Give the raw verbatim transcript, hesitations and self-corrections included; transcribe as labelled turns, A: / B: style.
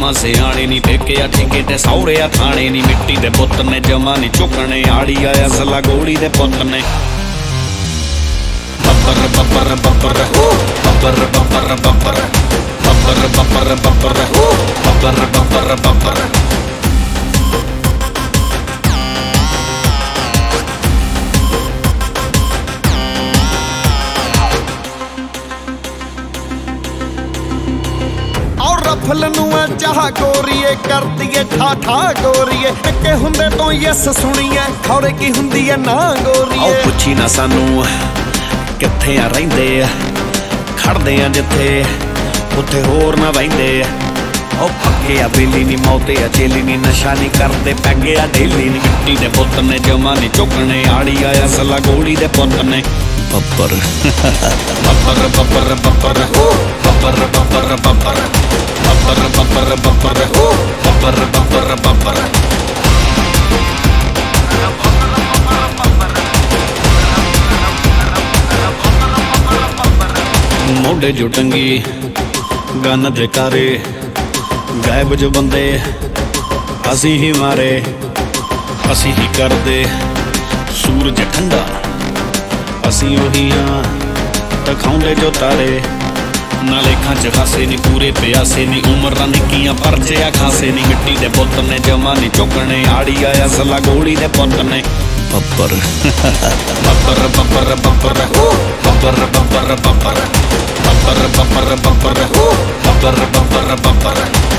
A: जमा सियाणे नी पेके ठेके ते सौरे थाने नी मिट्टी दे पुत ने जमा नी चुकने आड़ी आया सला गोली दे पुत ने बब्बर बब्बर बब्बर बब्बर बब्बर बब्बर बब्बर बब्बर बब्बर बब्बर बब्बर बब्बर
B: रफल चाह गोरीए कर दिए ठा ठा गोरीए के हुंदे तो यस सुनीए खौरे की हुंदी है ना गोरीए
A: पुछी ना सानू किथे आ रहिंदे खड़दे आ जिथे उत्थे होर ना बहिंदे ओ पक्के आ बेली नी मौते आ चेली नी नशा नी करदे पैगे आ डेली नी मिट्टी दे पुत ने जमा नी चुकने आड़ी आया सला गोली दे पुत ने बब्बर बब्बर बब्बर बब्बर बब्बर बब्बर बब्बर बब्बर बब्बर बब्बर बब्बर बब्बर बब्बर मोढे जो टंगी गन दे कारे गायब जो बंदे असी ही मारे असी ही कर दे सूरज ठंडा असी उही हाँ दिखाउंदे जो तारे ना लेखा च खासे नी पूरे प्यासे नी उम्र निक्कियां परचे आ खासे नी मिट्टी दे पुत ने जमा नी चुकने आड़ी आया सला गोली दे पुत ने बब्बर बब्बर बब्बर बब्बर बब्बर बब्बर बब्बर बब्बर बब्बर बब्बर बब्बर बब्बर बब्बर